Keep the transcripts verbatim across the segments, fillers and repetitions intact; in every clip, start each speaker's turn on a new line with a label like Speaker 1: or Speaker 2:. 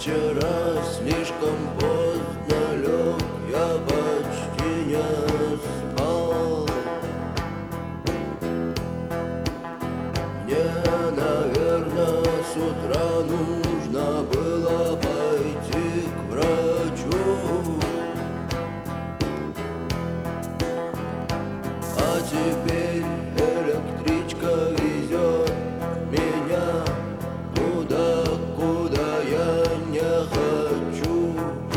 Speaker 1: Вчера слишком поздно лег, я почти не спал. Мне, наверное, с утра нужно было пойти к врачу. А теперь электричка везет меня туда, куда я не хочу.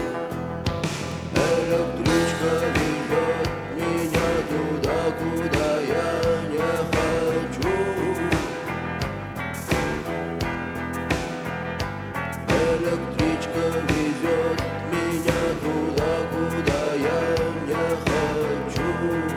Speaker 1: Электричка везет меня туда, куда я не хочу. Электричка везет меня туда, куда я не хочу.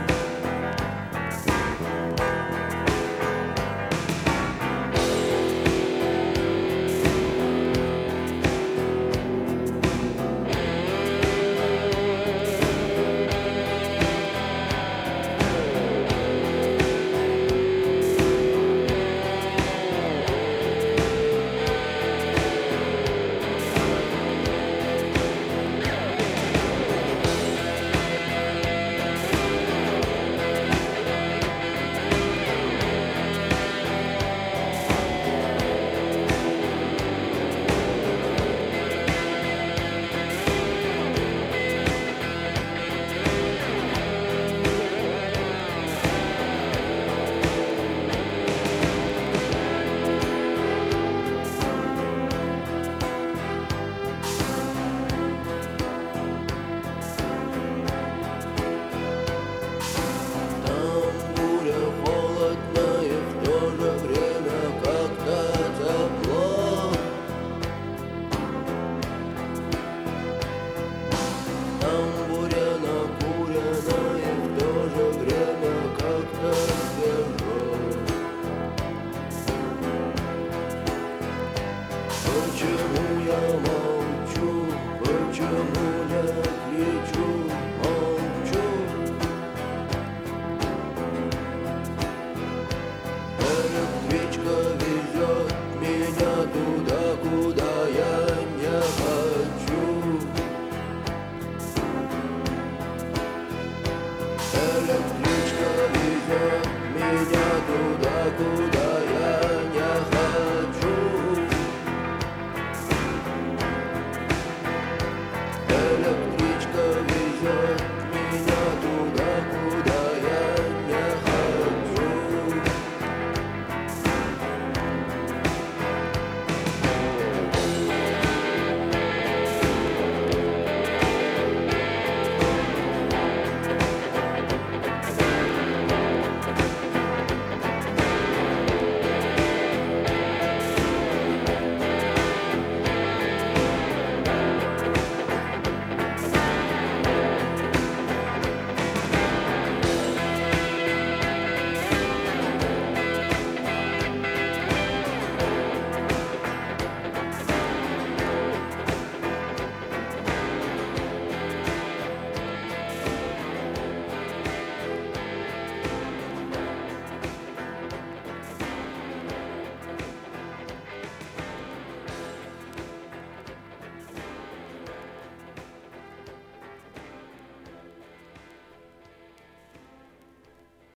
Speaker 1: Почему я молчу, почему не кричу?